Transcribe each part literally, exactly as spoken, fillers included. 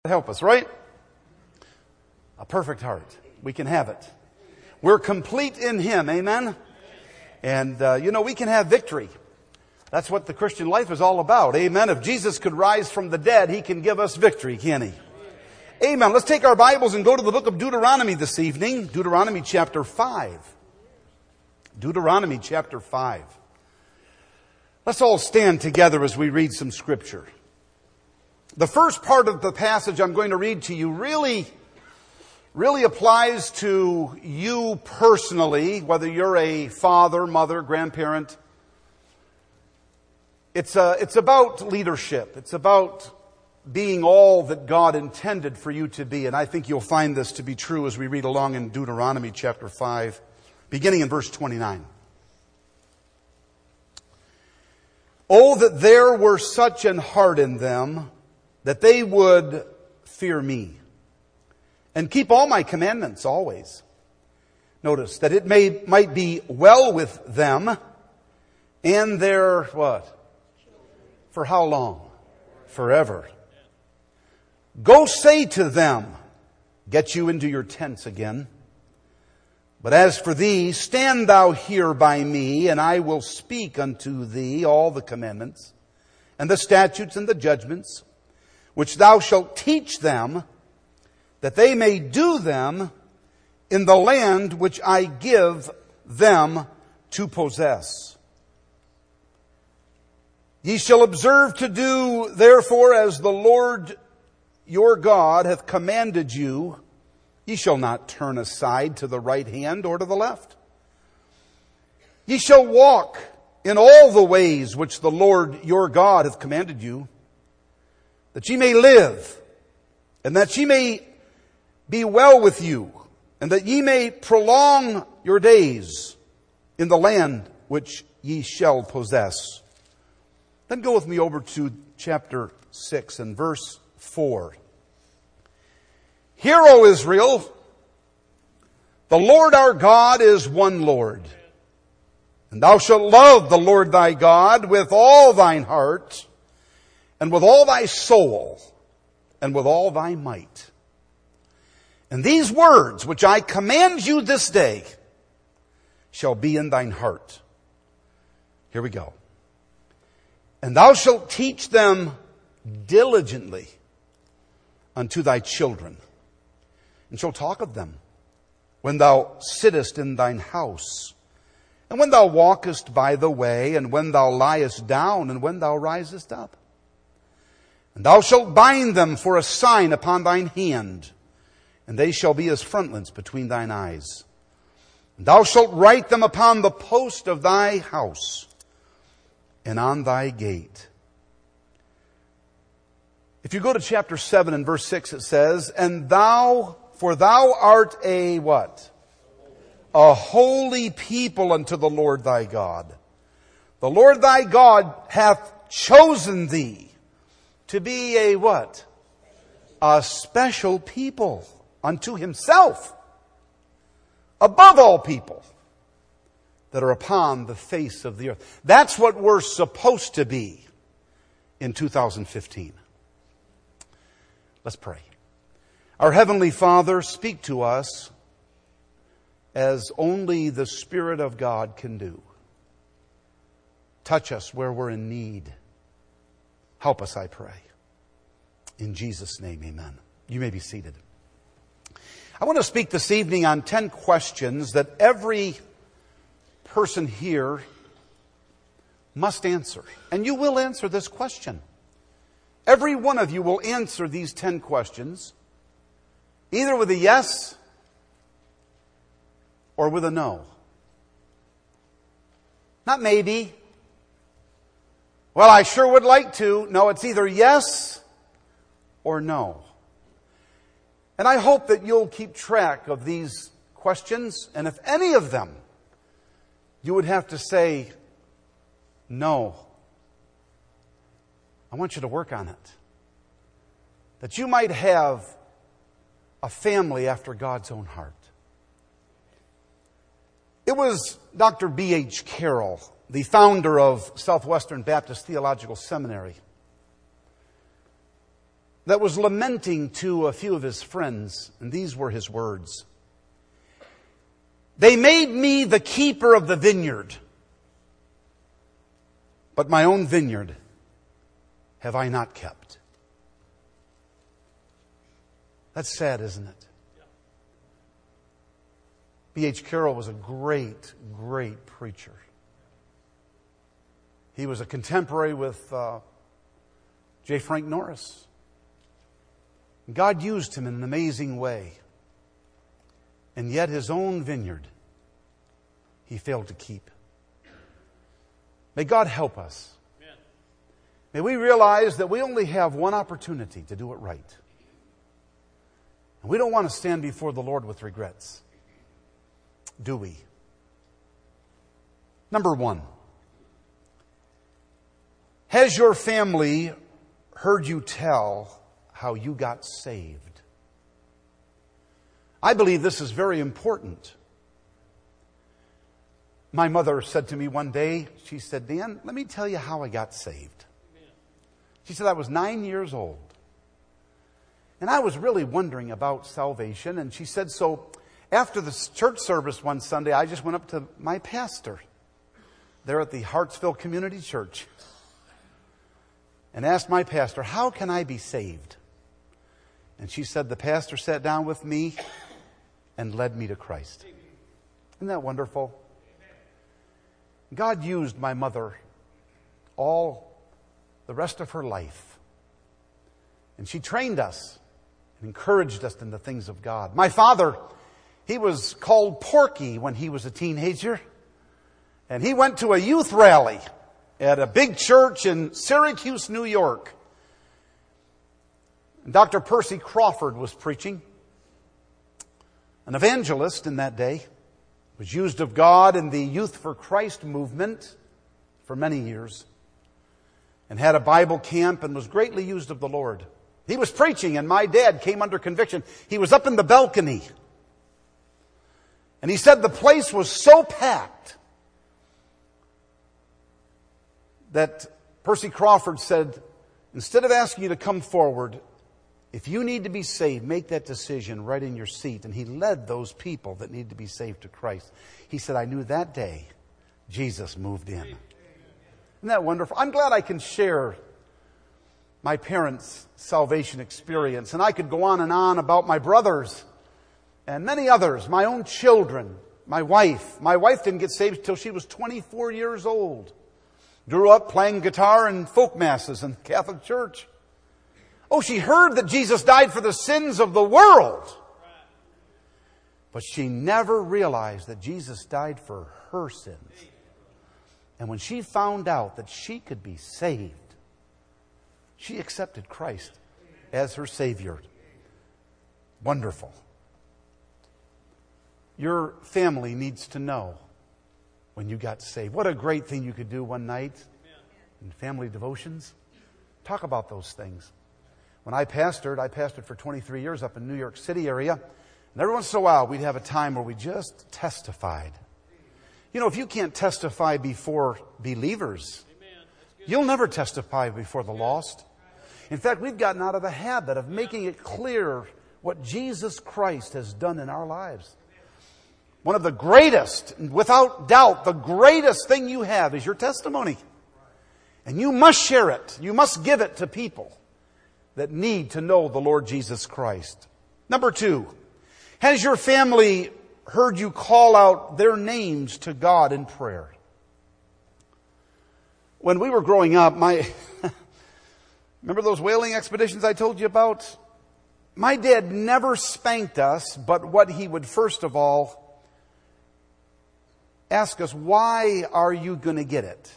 Help us, right? A perfect heart. We can have it. We're complete in Him. Amen? And, uh, you know, we can have victory. That's what the Christian life is all about. Amen? If Jesus could rise from the dead, He can give us victory, can He? Amen. Let's take our Bibles and go to the book of Deuteronomy this evening. Deuteronomy chapter five. Deuteronomy chapter five. Let's all stand together as we read some scripture. The first part of the passage I'm going to read to you really, really applies to you personally, whether you're a father, mother, grandparent. It's a, it's about leadership. It's about being all that God intended for you to be. And I think you'll find this to be true as we read along in Deuteronomy chapter five, beginning in verse twenty-nine. Oh, that there were such an heart in them, that they would fear me and keep all my commandments always. Notice that it may might be well with them and their what? For how long? Forever. Go say to them, get you into your tents again. But as for thee, stand thou here by me, and I will speak unto thee all the commandments and the statutes and the judgments, which thou shalt teach them, that they may do them in the land which I give them to possess. Ye shall observe to do, therefore, as the Lord your God hath commanded you. Ye shall not turn aside to the right hand or to the left. Ye shall walk in all the ways which the Lord your God hath commanded you, that ye may live, and that ye may be well with you, and that ye may prolong your days in the land which ye shall possess. Then go with me over to chapter six and verse four. Hear, O Israel, the Lord our God is one Lord. And thou shalt love the Lord thy God with all thine heart, and with all thy soul, and with all thy might. And these words which I command you this day shall be in thine heart. Here we go. And thou shalt teach them diligently unto thy children, and shalt talk of them when thou sittest in thine house, and when thou walkest by the way, and when thou liest down, and when thou risest up. And thou shalt bind them for a sign upon thine hand, and they shall be as frontlets between thine eyes. And thou shalt write them upon the post of thy house, and on thy gate. If you go to chapter seven and verse six, it says, And thou, for thou art a what? A holy people unto the Lord thy God. The Lord thy God hath chosen thee to be a what? A special people unto Himself, above all people that are upon the face of the earth. That's what we're supposed to be in two thousand fifteen. Let's pray. Our Heavenly Father, speak to us as only the Spirit of God can do. Touch us where we're in need. Help us, I pray. In Jesus' name, amen. You may be seated. I want to speak this evening on ten questions that every person here must answer. And you will answer this question. Every one of you will answer these ten questions, either with a yes or with a no. Not maybe. Well, I sure would like to. No, it's either yes or no. And I hope that you'll keep track of these questions. And if any of them you would have to say no, I want you to work on it. That you might have a family after God's own heart. It was Doctor B H Carroll, the founder of Southwestern Baptist Theological Seminary, that was lamenting to a few of his friends, and these were his words. They made me the keeper of the vineyard, but my own vineyard have I not kept. That's sad, isn't it? B H Carroll was a great, great preacher. He was a contemporary with uh, J. Frank Norris. God used him in an amazing way. And yet his own vineyard, he failed to keep. May God help us. Amen. May we realize that we only have one opportunity to do it right. And we don't want to stand before the Lord with regrets. Do we? Number one. Has your family heard you tell how you got saved? I believe this is very important. My mother said to me one day, she said, Dan, let me tell you how I got saved. She said, I was nine years old. And I was really wondering about salvation. And she said, so after the church service one Sunday, I just went up to my pastor there at the Hartsville Community Church and asked my pastor, how can I be saved? And she said, the pastor sat down with me and led me to Christ. Isn't that wonderful? God used my mother all the rest of her life. And she trained us and encouraged us in the things of God. My father, he was called Porky when he was a teenager. And he went to a youth rally at a big church in Syracuse, New York. Doctor Percy Crawford was preaching. An evangelist in that day, was used of God in the Youth for Christ movement for many years, and had a Bible camp and was greatly used of the Lord. He was preaching, and my dad came under conviction. He was up in the balcony, and he said the place was so packed that Percy Crawford said, instead of asking you to come forward, if you need to be saved, make that decision right in your seat. And he led those people that need to be saved to Christ. He said, I knew that day Jesus moved in. Isn't that wonderful? I'm glad I can share my parents' salvation experience. And I could go on and on about my brothers and many others, my own children, my wife. My wife didn't get saved until she was twenty-four years old. Grew up playing guitar in folk masses in the Catholic Church. Oh, she heard that Jesus died for the sins of the world. But she never realized that Jesus died for her sins. And when she found out that she could be saved, she accepted Christ as her Savior. Wonderful. Your family needs to know when you got saved. What a great thing you could do one night in family devotions. Talk about those things. When I pastored, I pastored for twenty-three years up in New York City area. And every once in a while, we'd have a time where we just testified. You know, if you can't testify before believers, you'll never testify before the lost. In fact, we've gotten out of the habit of making it clear what Jesus Christ has done in our lives. One of the greatest, without doubt, the greatest thing you have is your testimony. And you must share it. You must give it to people that need to know the Lord Jesus Christ. Number two, has your family heard you call out their names to God in prayer? When we were growing up, my remember those whaling expeditions I told you about? My dad never spanked us, but what he would first of all ask us, why are you going to get it?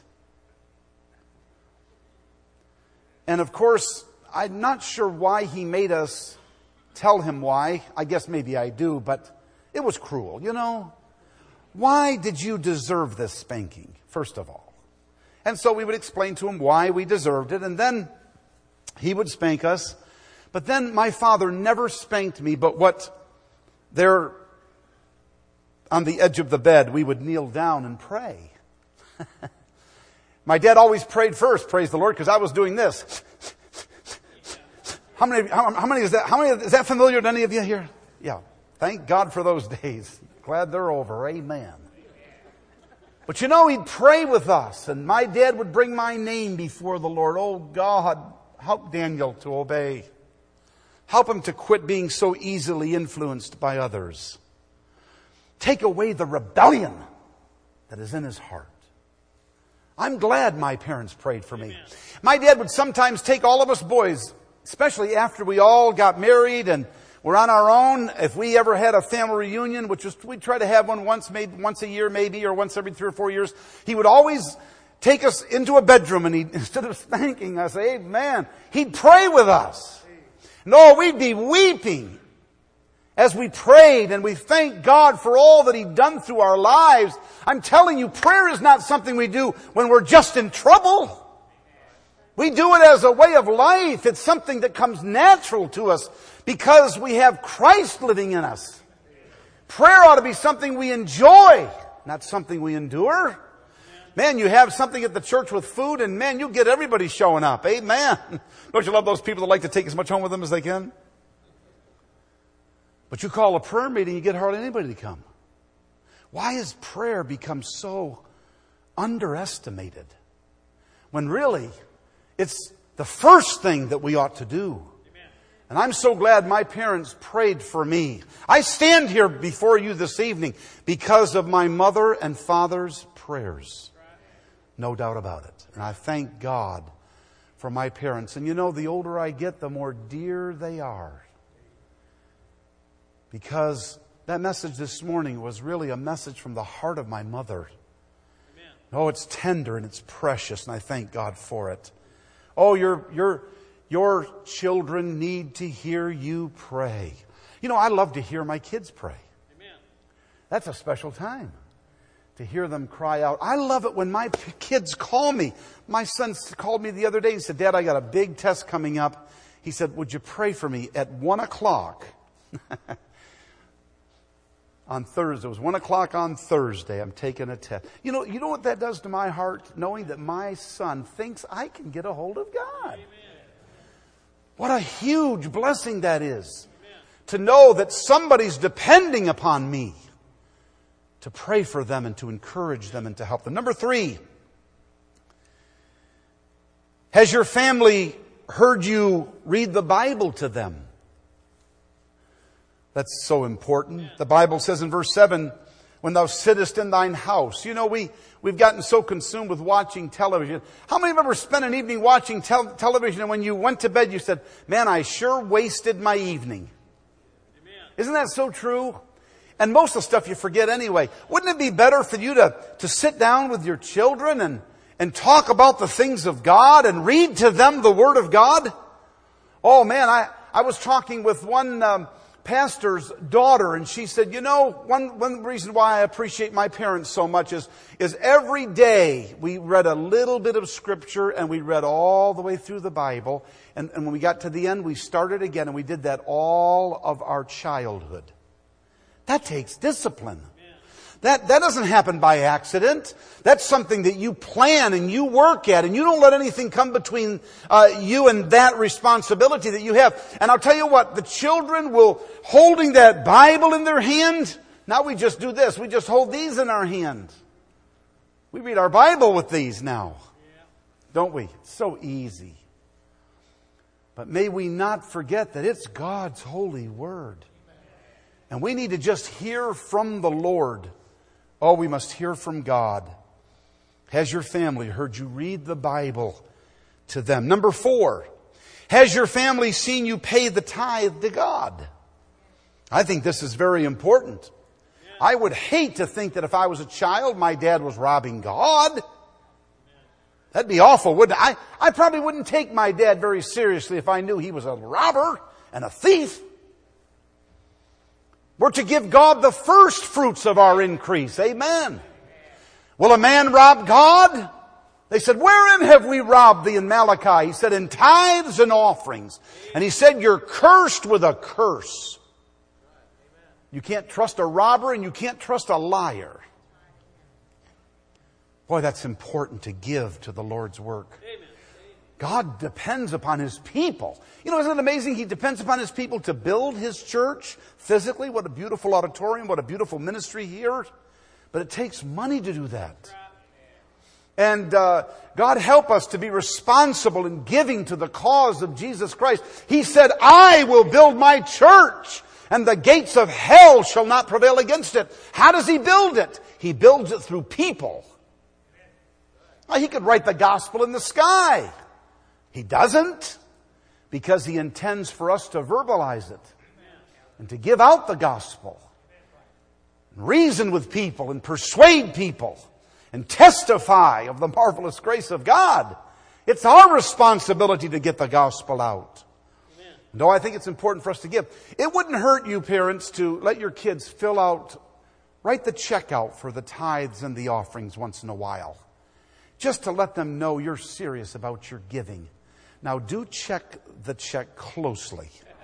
And of course, I'm not sure why he made us tell him why. I guess maybe I do, but it was cruel, you know. Why did you deserve this spanking, first of all? And so we would explain to him why we deserved it, and then he would spank us. But then my father never spanked me, but what there on the edge of the bed, we would kneel down and pray. My dad always prayed first, praise the Lord, because I was doing this. How many, how, how many is that, how many, is that familiar to any of you here? Yeah. Thank God for those days. Glad they're over. Amen. But you know, he'd pray with us, and my dad would bring my name before the Lord. Oh God, help Daniel to obey. Help him to quit being so easily influenced by others. Take away the rebellion that is in his heart. I'm glad my parents prayed for me. My dad would sometimes take all of us boys, especially after we all got married and were on our own. If we ever had a family reunion, which was, we'd try to have one once, maybe once a year, maybe, or once every three or four years, he would always take us into a bedroom, and he'd, instead of spanking us, amen, he'd pray with us. No, we'd be weeping as we prayed, and we thank God for all that he'd done through our lives. I'm telling you, prayer is not something we do when we're just in trouble. We do it as a way of life. It's something that comes natural to us because we have Christ living in us. Prayer ought to be something we enjoy, not something we endure. Man, you have something at the church with food, and man, you get everybody showing up. Amen. Don't you love those people that like to take as much home with them as they can? But you call a prayer meeting, you get hardly anybody to come. Why has prayer become so underestimated? When really, it's the first thing that we ought to do. And I'm so glad my parents prayed for me. I stand here before you this evening because of my mother and father's prayers. No doubt about it. And I thank God for my parents. And you know, the older I get, the more dear they are. Because that message this morning was really a message from the heart of my mother. Amen. Oh, it's tender and it's precious, and I thank God for it. Oh, your, your, your children need to hear you pray. You know, I love to hear my kids pray. Amen. That's a special time to hear them cry out. I love it when my kids call me. My son called me the other day and said, Dad, I got a big test coming up. He said, would you pray for me at one o'clock? On Thursday. It was one o'clock on Thursday. I'm taking a test. You know, you know what that does to my heart? Knowing that my son thinks I can get a hold of God. Amen. What a huge blessing that is. Amen. To know that somebody's depending upon me to pray for them and to encourage them and to help them. Number three. Has your family heard you read the Bible to them? That's so important. The Bible says in verse seven, when thou sittest in thine house. You know, we, we've gotten so consumed with watching television. How many have ever spent an evening watching tel- television and when you went to bed you said, man, I sure wasted my evening. Amen. Isn't that so true? And most of the stuff you forget anyway. Wouldn't it be better for you to, to sit down with your children and, and talk about the things of God and read to them the Word of God? Oh man, I, I was talking with one um, pastor's daughter, and she said, you know, one, one reason why I appreciate my parents so much is, is every day we read a little bit of Scripture and we read all the way through the Bible. And, and when we got to the end, we started again, and we did that all of our childhood. That takes discipline. That, that doesn't happen by accident. That's something that you plan and you work at, and you don't let anything come between uh, you and that responsibility that you have. And I'll tell you what, the children will, holding that Bible in their hand, now we just do this, we just hold these in our hand. We read our Bible with these now. Don't we? It's so easy. But may we not forget that it's God's holy word. And we need to just hear from the Lord. Oh, we must hear from God. Has your family heard you read the Bible to them? Number four, has your family seen you pay the tithe to God? I think this is very important. I would hate to think that if I was a child, my dad was robbing God. That'd be awful, wouldn't it? I, I probably wouldn't take my dad very seriously if I knew he was a robber and a thief. We're to give God the first fruits of our increase. Amen. Will a man rob God? They said, wherein have we robbed thee in Malachi? He said, in tithes and offerings. And he said, you're cursed with a curse. You can't trust a robber and you can't trust a liar. Boy, that's important to give to the Lord's work. God depends upon His people. You know, isn't it amazing? He depends upon His people to build His church physically. What a beautiful auditorium. What a beautiful ministry here. But it takes money to do that. And uh, God help us to be responsible in giving to the cause of Jesus Christ. He said, I will build my church, and the gates of hell shall not prevail against it. How does He build it? He builds it through people. Well, He could write the gospel in the sky. He doesn't, because He intends for us to verbalize it and to give out the gospel, and reason with people and persuade people and testify of the marvelous grace of God. It's our responsibility to get the gospel out. Amen. And oh, I think it's important for us to give. It wouldn't hurt you, parents, to let your kids fill out, write the check out for the tithes and the offerings once in a while, just to let them know you're serious about your giving. Now, do check the check closely,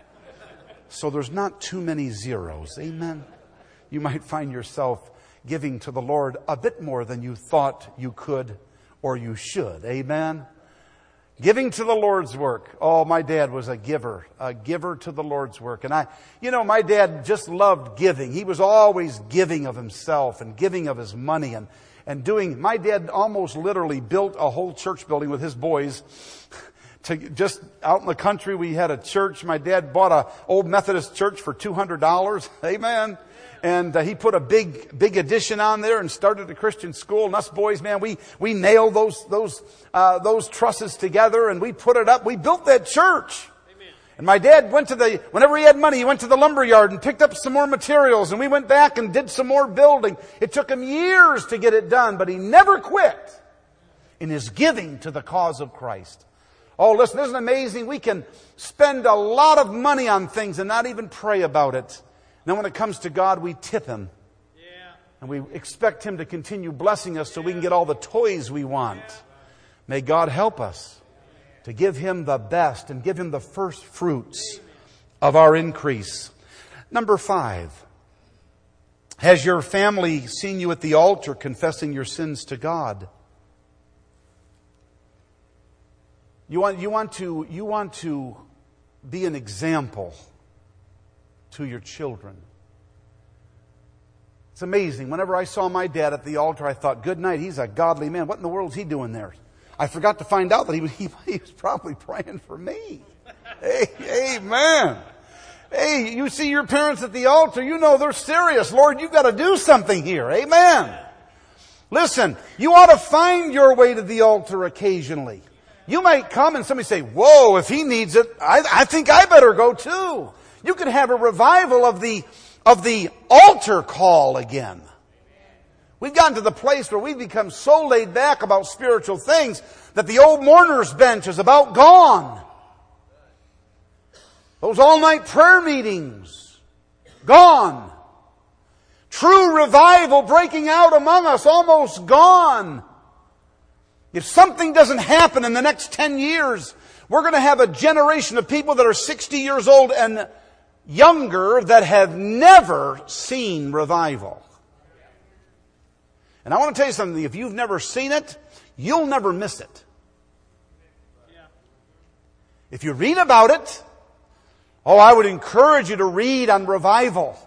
so there's not too many zeros. Amen? You might find yourself giving to the Lord a bit more than you thought you could or you should. Amen? Giving to the Lord's work. Oh, my dad was a giver, a giver to the Lord's work. And I, you know, my dad just loved giving. He was always giving of himself and giving of his money and, and doing, my dad almost literally built a whole church building with his boys. To just out in the country, we had a church. My dad bought a old Methodist church for two hundred dollars. Amen. And uh, he put a big, big addition on there and started a Christian school. And us boys, man, we, we nailed those, those, uh, those trusses together and we put it up. We built that church. Amen. And my dad went to the, whenever he had money, he went to the lumber yard and picked up some more materials. And we went back and did some more building. It took him years to get it done, but he never quit in his giving to the cause of Christ. Oh, listen, isn't it amazing? We can spend a lot of money on things and not even pray about it. And then when it comes to God, we tip Him. Yeah. And we expect Him to continue blessing us so we can get all the toys we want. Yeah. May God help us to give Him the best and give Him the first fruits of our increase. Number five. Has your family seen you at the altar confessing your sins to God? You want, you want to, you want to be an example to your children. It's amazing. Whenever I saw my dad at the altar, I thought, good night, he's a godly man. What in the world is he doing there? I forgot to find out that he was, he, he was probably praying for me. Hey, amen. Hey, you see your parents at the altar, you know they're serious. Lord, you've got to do something here. Amen. Listen, you ought to find your way to the altar occasionally. You might come and somebody say, whoa, if he needs it, I, I think I better go too. You could have a revival of the, of the altar call again. We've gotten to the place where we've become so laid back about spiritual things that the old mourner's bench is about gone. Those all-night prayer meetings, gone. True revival breaking out among us, almost gone. If something doesn't happen in the next ten years, we're going to have a generation of people that are sixty years old and younger that have never seen revival. And I want to tell you something. If you've never seen it, you'll never miss it. If you read about it, oh, I would encourage you to read on revival.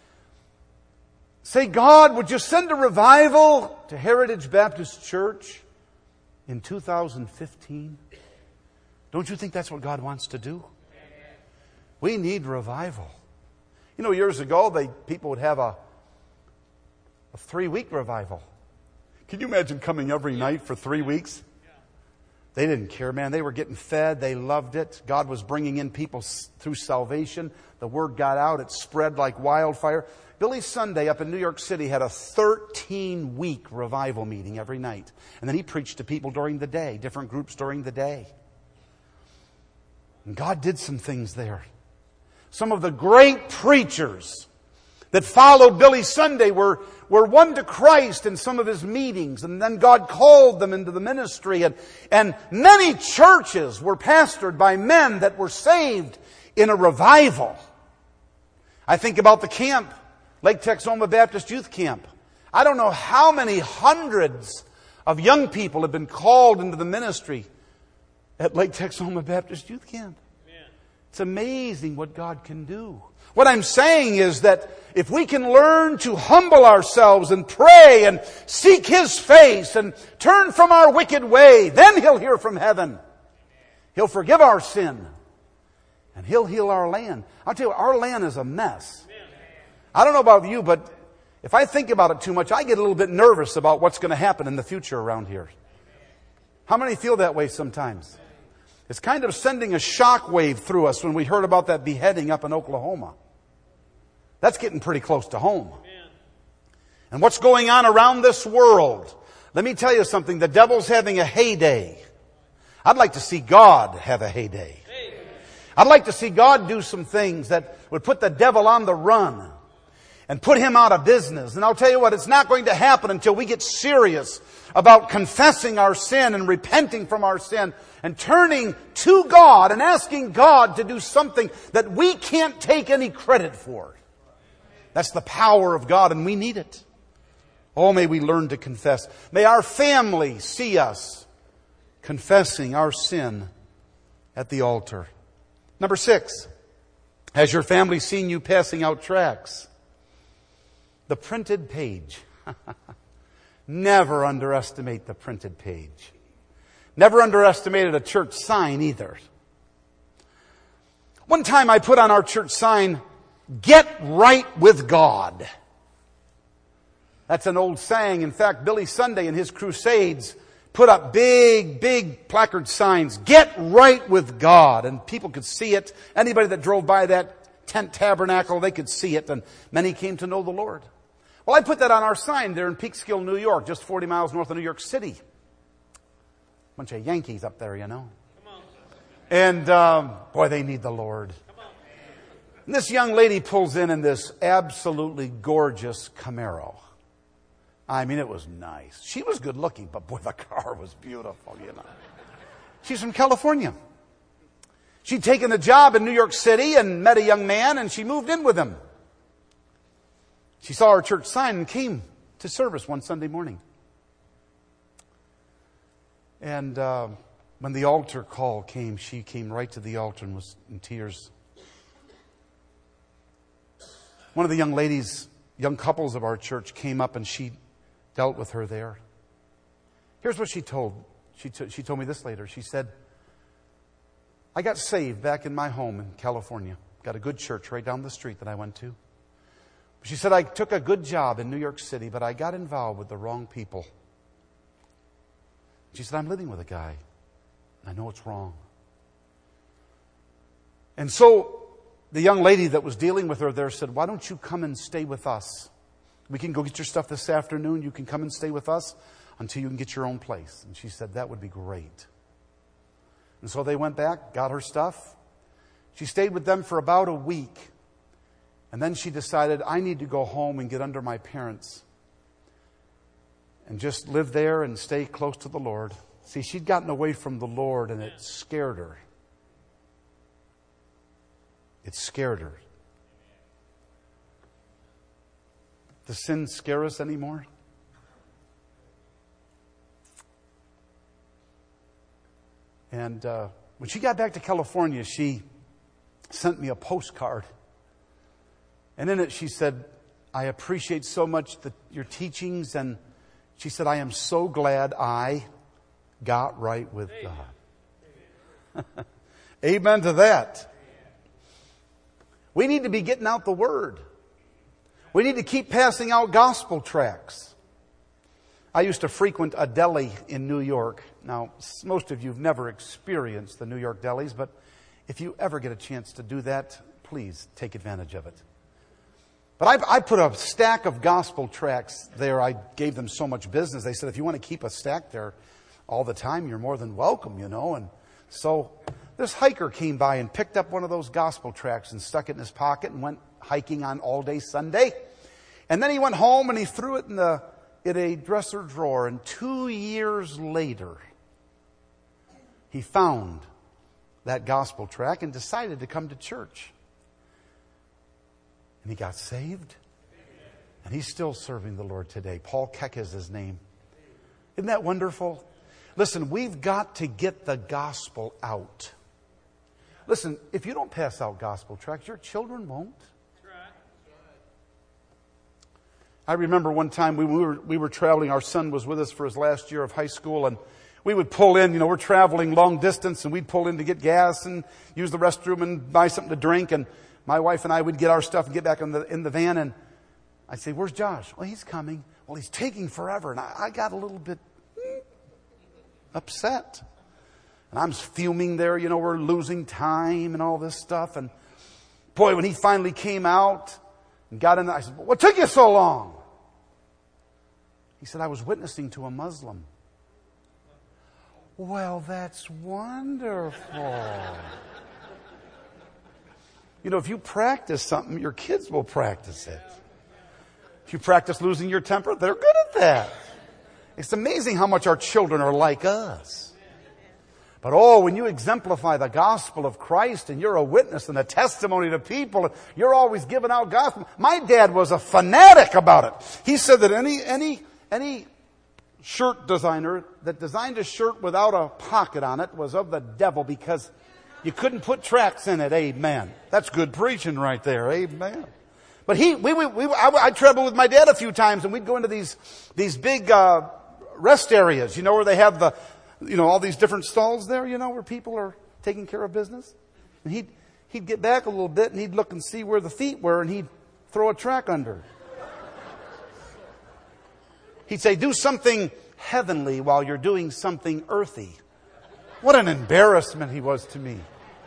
Say, God, would you send a revival to Heritage Baptist Church in two thousand fifteen? Don't you think that's what God wants to do? We need revival. You know, years ago, they people would have a, a three-week revival. Can you imagine coming every night for three weeks? They didn't care, man. They were getting fed. They loved it. God was bringing in people through salvation. The word got out. It spread like wildfire. Billy Sunday up in New York City had a thirteen-week revival meeting every night. And then he preached to people during the day, different groups during the day. And God did some things there. Some of the great preachers that followed Billy Sunday were, were won to Christ in some of his meetings. And then God called them into the ministry. And, and many churches were pastored by men that were saved in a revival. I think about the camp, Lake Texoma Baptist Youth Camp. I don't know how many hundreds of young people have been called into the ministry at Lake Texoma Baptist Youth Camp. It's amazing what God can do. What I'm saying is that if we can learn to humble ourselves and pray and seek His face and turn from our wicked way, then He'll hear from heaven. He'll forgive our sin. And He'll heal our land. I'll tell you, our land is a mess. I don't know about you, but if I think about it too much, I get a little bit nervous about what's going to happen in the future around here. How many feel that way sometimes? It's kind of sending a shock wave through us when we heard about that beheading up in Oklahoma. That's getting pretty close to home. And what's going on around this world? Let me tell you something. The devil's having a heyday. I'd like to see God have a heyday. I'd like to see God do some things that would put the devil on the run and put him out of business. And I'll tell you what, it's not going to happen until we get serious about confessing our sin and repenting from our sin and turning to God and asking God to do something that we can't take any credit for. That's the power of God, and we need it. Oh, may we learn to confess. May our family see us confessing our sin at the altar. Number six, has your family seen you passing out tracts? The printed page. Never underestimate the printed page. Never underestimated a church sign either. One time I put on our church sign, "Get right with God." That's an old saying. In fact, Billy Sunday in his crusades put up big, big placard signs, "Get right with God." And people could see it. Anybody that drove by that tent tabernacle, they could see it. And many came to know the Lord. Well, I put that on our sign there in Peekskill, New York, just forty miles north of New York City. Bunch of Yankees up there, you know. And, um, boy, they need the Lord. And this young lady pulls in in this absolutely gorgeous Camaro. I mean, it was nice. She was good looking, but boy, the car was beautiful, you know. She's from California. She'd taken a job in New York City and met a young man, and she moved in with him. She saw our church sign and came to service one Sunday morning. And uh, when the altar call came, she came right to the altar and was in tears. One of the young ladies, young couples of our church came up and she dealt with her there. Here's what she told. She, t- she told me this later. She said, "I got saved back in my home in California. Got a good church right down the street that I went to. She said, I took a good job in New York City, but I got involved with the wrong people. She said, I'm living with a guy. I know it's wrong. And so the young lady that was dealing with her there said, why don't you come and stay with us? We can go get your stuff this afternoon. You can come and stay with us until you can get your own place. And she said, that would be great. And so they went back, got her stuff. She stayed with them for about a week. And then she decided, I need to go home and get under my parents and just live there and stay close to the Lord. See, she'd gotten away from the Lord and it scared her. It scared her. Does sin scare us anymore? And uh, when she got back to California, she sent me a postcard. And in it she said, I appreciate so much the, your teachings. And she said, I am so glad I got right with God. Amen to that. We need to be getting out the Word. We need to keep passing out gospel tracts. I used to frequent a deli in New York. Now, most of you have never experienced the New York delis, but if you ever get a chance to do that, please take advantage of it. But I, I put a stack of gospel tracts there. I gave them so much business. They said, if you want to keep a stack there all the time, you're more than welcome, you know. And so this hiker came by and picked up one of those gospel tracts and stuck it in his pocket and went hiking on all day Sunday. And then he went home and he threw it in the in a dresser drawer. And two years later, he found that gospel tract and decided to come to church. And he got saved. And he's still serving the Lord today. Paul Keck is his name. Isn't that wonderful? Listen, we've got to get the gospel out. Listen, if you don't pass out gospel tracts, your children won't. I remember one time we were, we were traveling. Our son was with us for his last year of high school, and we would pull in. You know, we're traveling long distance, and we'd pull in to get gas and use the restroom and buy something to drink. And my wife and I would get our stuff and get back in the in the van. And I'd say, "Where's Josh?" "Well, he's coming." "Well, he's taking forever." And I, I got a little bit upset. And I'm fuming there. You know, we're losing time and all this stuff. And boy, when he finally came out and got in there, I said, "What took you so long?" He said, "I was witnessing to a Muslim." "Well, that's wonderful." You know, if you practice something, your kids will practice it. If you practice losing your temper, they're good at that. It's amazing how much our children are like us. But oh, when you exemplify the gospel of Christ and you're a witness and a testimony to people, and you're always giving out gospel. My dad was a fanatic about it. He said that any, any, any shirt designer that designed a shirt without a pocket on it was of the devil, because you couldn't put tracts in it. Amen. That's good preaching right there. Amen. But he, we, we, we I, I traveled with my dad a few times, and we'd go into these, these big, uh, rest areas, you know, where they have the, you know, all these different stalls there, you know, where people are taking care of business. And he'd, he'd get back a little bit and he'd look and see where the feet were, and he'd throw a track under. He'd say, "Do something heavenly while you're doing something earthy." What an embarrassment he was to me.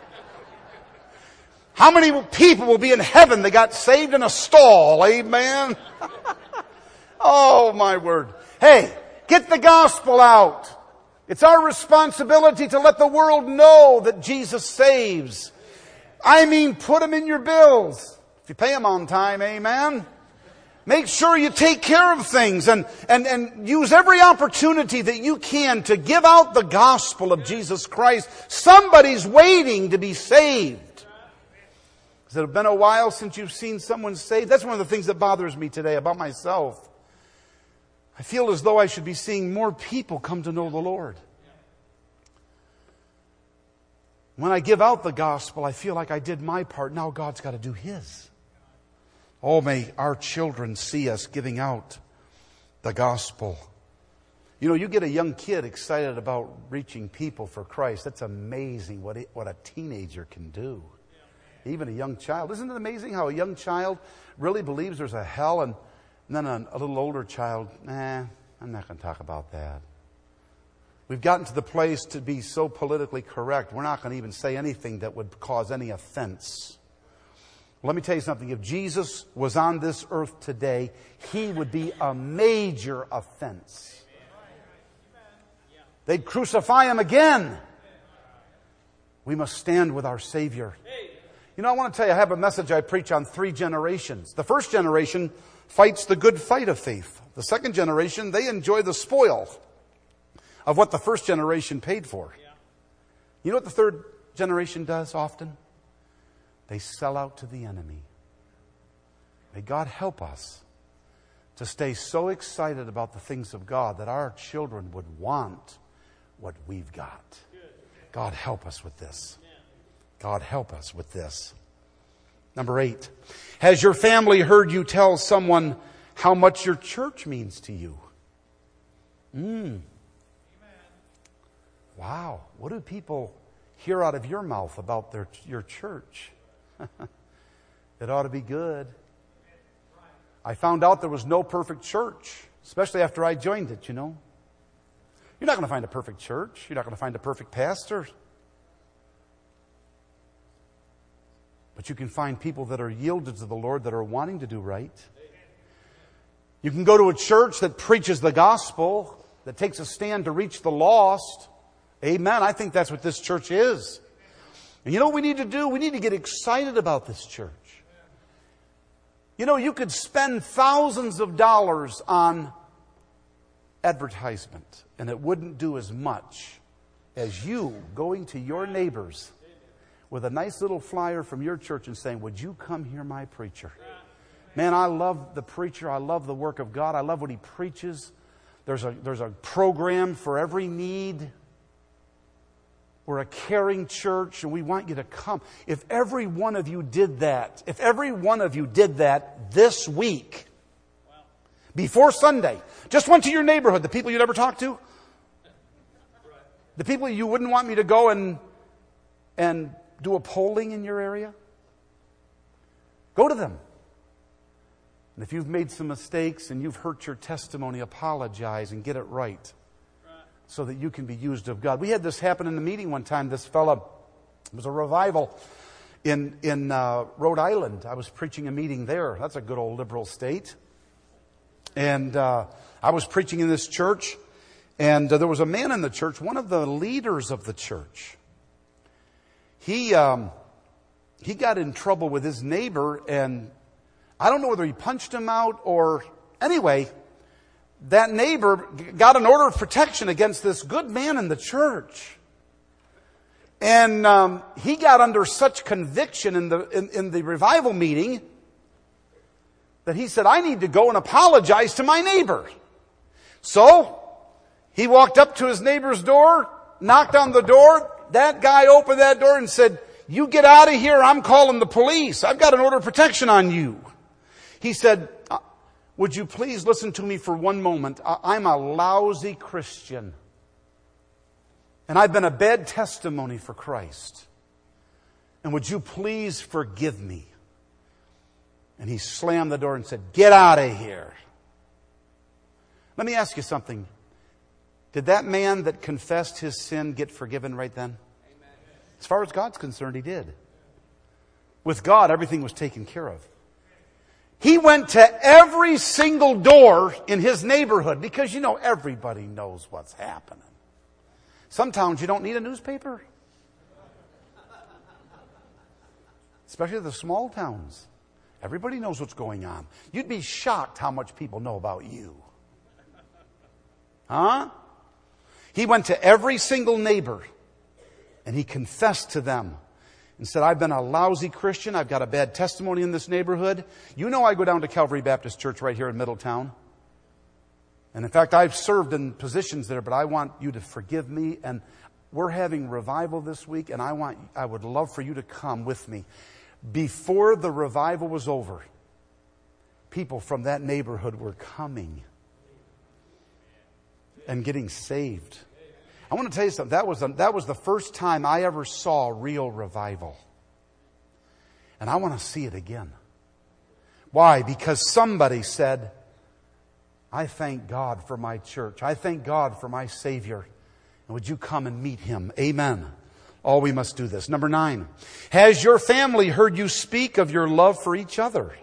How many people will be in heaven that got saved in a stall? Amen. Oh, my word. Hey, get the gospel out. It's our responsibility to let the world know that Jesus saves. I mean, put them in your bills. If you pay them on time, amen. Make sure you take care of things and, and, and use every opportunity that you can to give out the gospel of Jesus Christ. Somebody's waiting to be saved. Has it been a while since you've seen someone saved? That's one of the things that bothers me today about myself. I feel as though I should be seeing more people come to know the Lord. When I give out the gospel, I feel like I did my part. Now God's got to do His. Oh, may our children see us giving out the gospel. You know, you get a young kid excited about reaching people for Christ. That's amazing what it, what a teenager can do. Even a young child. Isn't it amazing how a young child really believes there's a hell, and And then a, a little older child, nah, I'm not going to talk about that. We've gotten to the place to be so politically correct, we're not going to even say anything that would cause any offense. Well, let me tell you something. If Jesus was on this earth today, He would be a major offense. They'd crucify Him again. We must stand with our Savior. You know, I want to tell you, I have a message I preach on three generations. The first generation fights the good fight of faith. The second generation, they enjoy the spoil of what the first generation paid for. You know what the third generation does often? They sell out to the enemy. May God help us to stay so excited about the things of God that our children would want what we've got. God help us with this. God help us with this. Number eight, has your family heard you tell someone how much your church means to you? Mm. Wow. What do people hear out of your mouth about their your church? It ought to be good. I found out there was no perfect church, especially after I joined it, you know. You're not going to find a perfect church. You're not going to find a perfect pastor. But you can find people that are yielded to the Lord, that are wanting to do right. You can go to a church that preaches the gospel, that takes a stand to reach the lost. Amen. I think that's what this church is. And you know what we need to do? We need to get excited about this church. You know, you could spend thousands of dollars on advertisement, and it wouldn't do as much as you going to your neighbors with a nice little flyer from your church and saying, "Would you come hear my preacher?" Man, I love the preacher. I love the work of God. I love what he preaches. There's a, there's a program for every need. We're a caring church, and we want you to come. If every one of you did that, if every one of you did that this week, before Sunday, just went to your neighborhood, the people you never talked to, the people you wouldn't want me to go and, and do a polling in your area, go to them. And if you've made some mistakes and you've hurt your testimony, apologize and get it right so that you can be used of God. We had this happen in the meeting one time. This fella, it was a revival in, in uh, Rhode Island. I was preaching a meeting there. That's a good old liberal state. And uh, I was preaching in this church, and uh, there was a man in the church, one of the leaders of the church. He um, he got in trouble with his neighbor, and I don't know whether he punched him out or... Anyway, that neighbor got an order of protection against this good man in the church. And um, he got under such conviction in the in, in the revival meeting that he said, I need to go and apologize to my neighbor. So he walked up to his neighbor's door, knocked on the door. That guy opened that door and said, you get out of here. I'm calling the police. I've got an order of protection on you. He said, would you please listen to me for one moment? I'm a lousy Christian. And I've been a bad testimony for Christ. And would you please forgive me? And he slammed the door and said, get out of here. Let me ask you something. Did that man that confessed his sin get forgiven right then? Amen. As far as God's concerned, he did. With God, everything was taken care of. He went to every single door in his neighborhood because, you know, everybody knows what's happening. Some towns you don't need a newspaper. Especially the small towns. Everybody knows what's going on. You'd be shocked how much people know about you. Huh? He went to every single neighbor and he confessed to them and said, I've been a lousy Christian. I've got a bad testimony in this neighborhood. You know I go down to Calvary Baptist Church right here in Middletown. And in fact, I've served in positions there, but I want you to forgive me. And we're having revival this week, and I want, I would love for you to come with me. Before the revival was over, people from that neighborhood were coming and getting saved. I want to tell you something. That was, the, that was the first time I ever saw real revival. And I want to see it again. Why? Because somebody said, I thank God for my church. I thank God for my Savior. And would you come and meet Him? Amen. All we must do this. Number nine. Has your family heard you speak of your love for each other?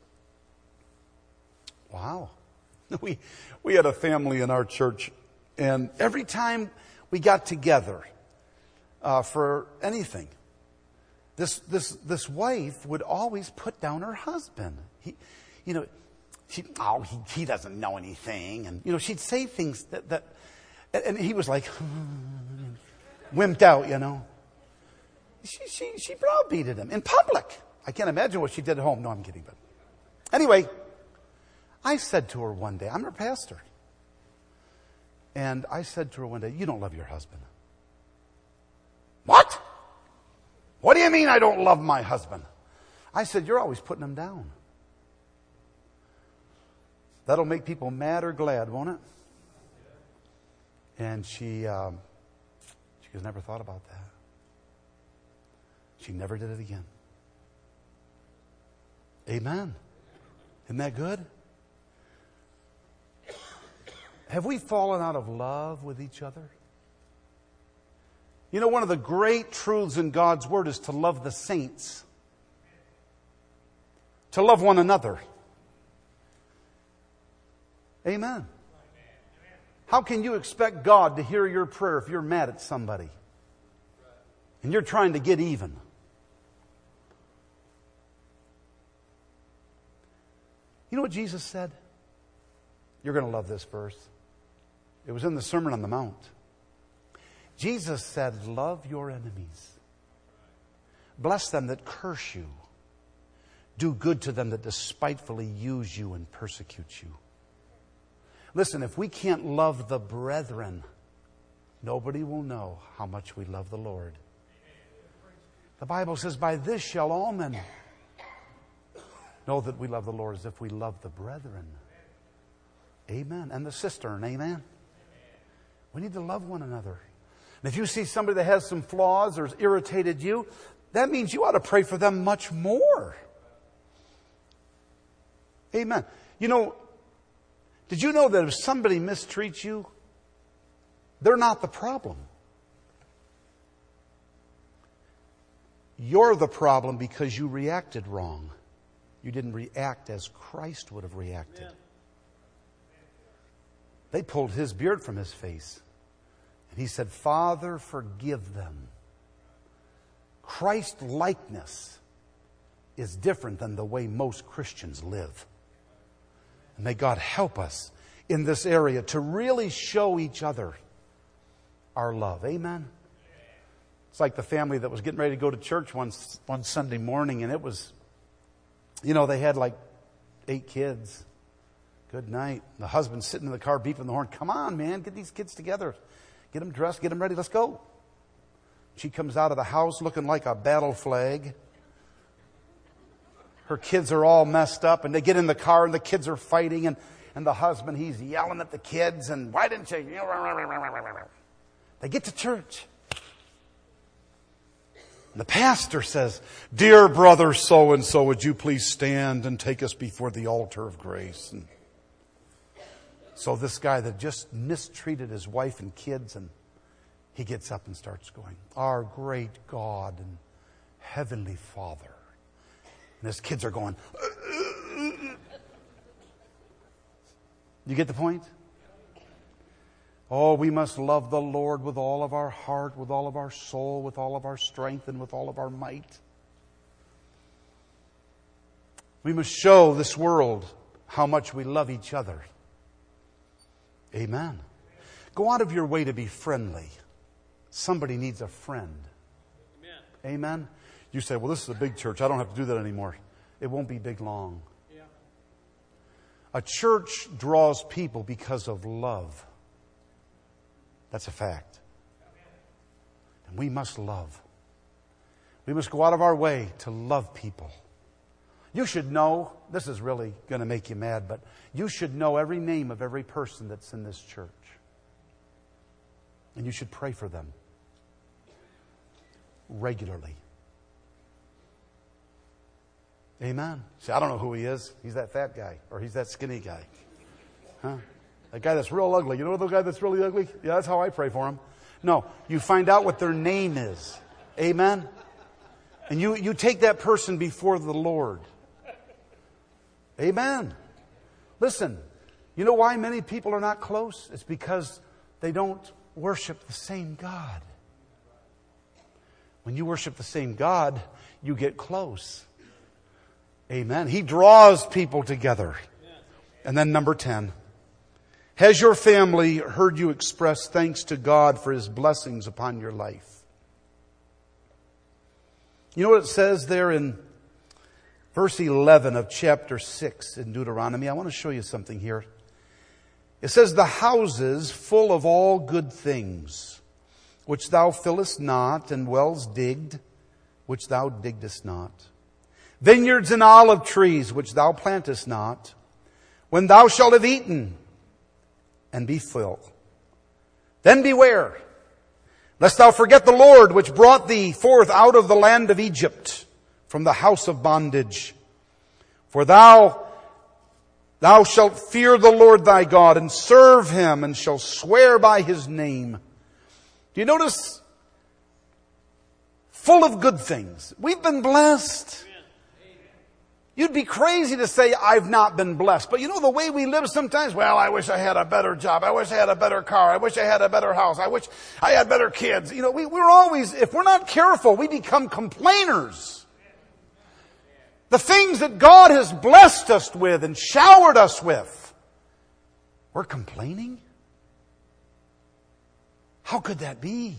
Wow. We, we had a family in our church. And every time we got together uh, for anything, this, this, this wife would always put down her husband. He, you know, she, oh, he, he doesn't know anything. And, you know, she'd say things that, that and he was like, wimped out, you know. She, she, she browbeated him in public. I can't imagine what she did at home. No, I'm kidding. But anyway, I said to her one day, I'm her pastor. And I said to her one day, you don't love your husband. What? What do you mean I don't love my husband? I said, you're always putting him down. That'll make people mad or glad, won't it? And she, um, she has never thought about that. She never did it again. Amen. Isn't that good? Have we fallen out of love with each other? You know, one of the great truths in God's Word is to love the saints. To love one another. Amen. How can you expect God to hear your prayer if you're mad at somebody? And you're trying to get even? You know what Jesus said? You're going to love this verse. It was in the Sermon on the Mount. Jesus said, love your enemies. Bless them that curse you. Do good to them that despitefully use you and persecute you. Listen, if we can't love the brethren, nobody will know how much we love the Lord. The Bible says, by this shall all men know that we love the Lord, as if we love the brethren. Amen. And the cistern. Amen. We need to love one another. And if you see somebody that has some flaws or has irritated you, that means you ought to pray for them much more. Amen. You know, did you know that if somebody mistreats you, they're not the problem. You're the problem because you reacted wrong. You didn't react as Christ would have reacted. Yeah. They pulled his beard from his face. And he said, Father, forgive them. Christ-likeness is different than the way most Christians live. And may God help us in this area to really show each other our love. Amen? It's like the family that was getting ready to go to church one, one Sunday morning, and it was, you know, they had like eight kids. Good night. The husband's sitting in the car beeping the horn. Come on, man, get these kids together. Get them dressed, get them ready, let's go. She comes out of the house looking like a battle flag. Her kids are all messed up, and they get in the car, and the kids are fighting, and, and the husband, he's yelling at the kids, and why didn't you? They get to church. And the pastor says, Dear brother so-and-so, would you please stand and take us before the altar of grace? And so this guy that just mistreated his wife and kids, and he gets up and starts going, Our great God and Heavenly Father. And his kids are going, You get the point? Oh, we must love the Lord with all of our heart, with all of our soul, with all of our strength, and with all of our might. We must show this world how much we love each other. Amen. Go out of your way to be friendly. Somebody needs a friend. Amen. Amen. You say, well, this is a big church. I don't have to do that anymore. It won't be big long. Yeah. A church draws people because of love. That's a fact. And we must love. We must go out of our way to love people. You should know, this is really going to make you mad, but you should know every name of every person that's in this church. And you should pray for them regularly. Amen. See, I don't know who he is. He's that fat guy, or he's that skinny guy. Huh? That guy that's real ugly. You know the guy that's really ugly? Yeah, that's how I pray for him. No, you find out what their name is. Amen? And you, you take that person before the Lord. Amen. Listen, you know why many people are not close? It's because they don't worship the same God. When you worship the same God, you get close. Amen. He draws people together. And then number ten. Has your family heard you express thanks to God for His blessings upon your life? You know what it says there in verse eleven of chapter six in Deuteronomy? I want to show you something here. It says, the houses full of all good things, which thou fillest not, and wells digged, which thou diggedest not. Vineyards and olive trees, which thou plantest not, when thou shalt have eaten and be filled. Then beware, lest thou forget the Lord, which brought thee forth out of the land of Egypt, from the house of bondage. For thou, thou shalt fear the Lord thy God, and serve Him, and shall swear by His name. Do you notice? Full of good things. We've been blessed. You'd be crazy to say, I've not been blessed. But you know the way we live sometimes? Well, I wish I had a better job. I wish I had a better car. I wish I had a better house. I wish I had better kids. You know, we, we're always, if we're not careful, we become complainers. The things that God has blessed us with and showered us with, we're complaining? How could that be?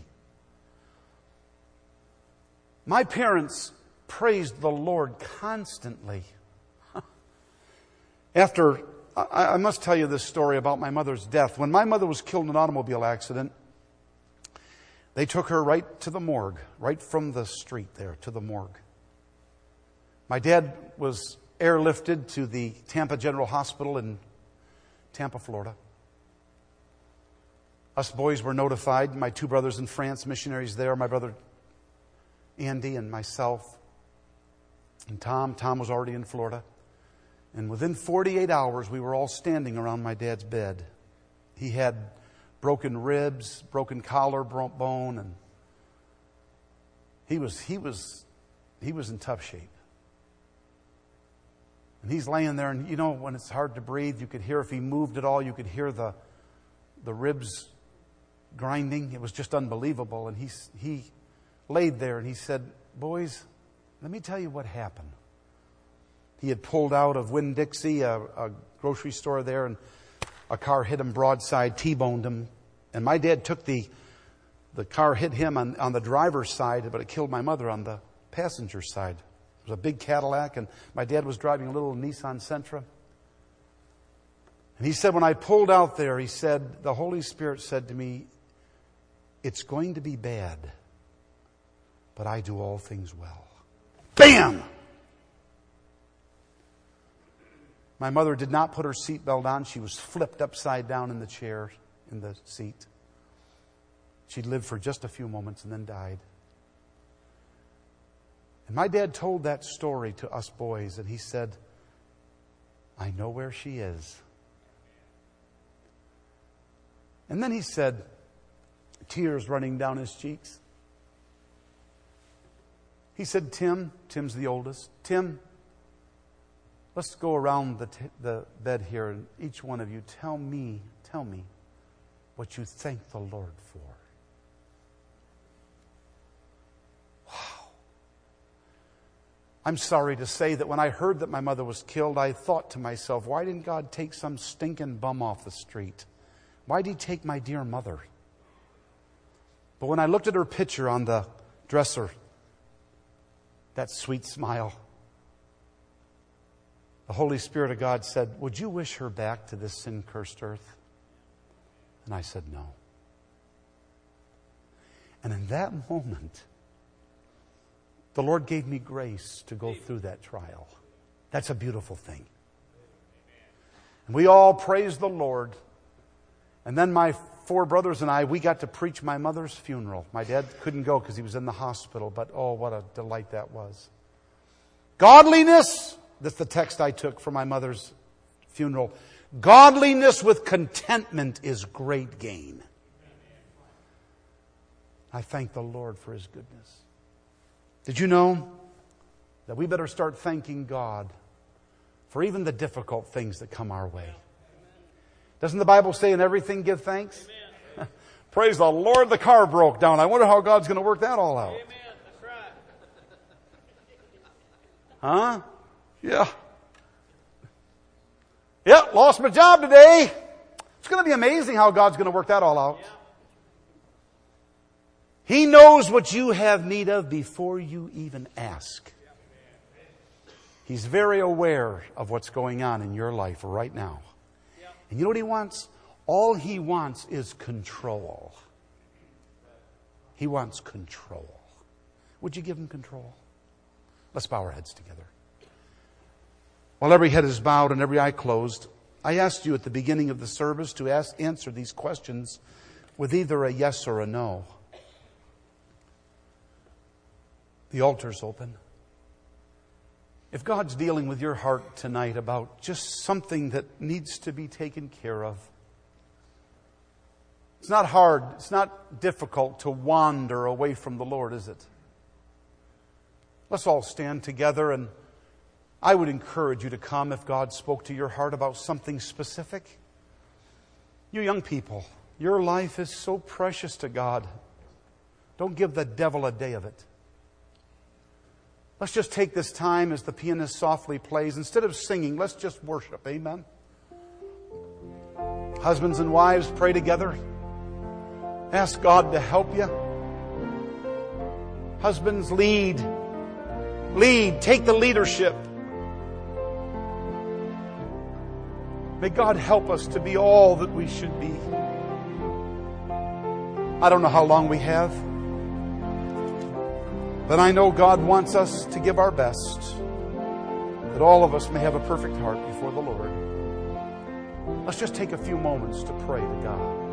My parents praised the Lord constantly. After I, I must tell you this story about my mother's death. When my mother was killed in an automobile accident, they took her right to the morgue, right from the street there to the morgue. My dad was airlifted to the Tampa General Hospital in Tampa, Florida. Us boys were notified, my two brothers in France, missionaries there, my brother Andy and myself, and Tom. Tom was already in Florida. And within forty-eight hours, we were all standing around my dad's bed. He had broken ribs, broken collarbone, and he was he was he was in tough shape. And he's laying there, and you know, when it's hard to breathe, you could hear, if he moved at all, you could hear the the ribs grinding. It was just unbelievable. And he he laid there, and he said, "Boys, let me tell you what happened." He had pulled out of Winn-Dixie, a, a grocery store there, and a car hit him broadside, T-boned him. And my dad took the the car hit him on, on the driver's side, but it killed my mother on the passenger side. It was a big Cadillac, and my dad was driving a little Nissan Sentra. And he said, when I pulled out there, he said, the Holy Spirit said to me, "It's going to be bad, but I do all things well." Bam! My mother did not put her seatbelt on. She was flipped upside down in the chair, in the seat. She lived for just a few moments and then died. And my dad told that story to us boys, and he said, "I know where she is." And then he said, tears running down his cheeks, he said, Tim, Tim's the oldest, "Tim, let's go around the, t- the bed here, and each one of you tell me, tell me what you thank the Lord for." Wow. I'm sorry to say that when I heard that my mother was killed, I thought to myself, why didn't God take some stinking bum off the street? Why did He take my dear mother? But when I looked at her picture on the dresser, that sweet smile, the Holy Spirit of God said, "Would you wish her back to this sin-cursed earth?" And I said, "No." And in that moment, the Lord gave me grace to go through that trial. That's a beautiful thing. And we all praised the Lord. And then my four brothers and I, we got to preach my mother's funeral. My dad couldn't go because he was in the hospital, but oh, what a delight that was. Godliness, that's the text I took for my mother's funeral. Godliness with contentment is great gain. I thank the Lord for His goodness. Did you know that we better start thanking God for even the difficult things that come our way? Doesn't the Bible say in everything give thanks? Praise the Lord, the car broke down. I wonder how God's going to work that all out. Amen. That's right. Huh? Yeah. Yeah, lost my job today. It's going to be amazing how God's going to work that all out. Yeah. He knows what you have need of before you even ask. He's very aware of what's going on in your life right now. And you know what He wants? All He wants is control. He wants control. Would you give Him control? Let's bow our heads together. While every head is bowed and every eye closed, I asked you at the beginning of the service to ask, answer these questions with either a yes or a no. The altar's open. If God's dealing with your heart tonight about just something that needs to be taken care of, it's not hard, it's not difficult to wander away from the Lord, is it? Let's all stand together, and I would encourage you to come if God spoke to your heart about something specific. You young people, your life is so precious to God. Don't give the devil a day of it. Let's just take this time as the pianist softly plays. Instead of singing, let's just worship. Amen. Husbands and wives, pray together. Ask God to help you. Husbands, lead. Lead. Take the leadership. May God help us to be all that we should be. I don't know how long we have, but I know God wants us to give our best, that all of us may have a perfect heart before the Lord. Let's just take a few moments to pray to God.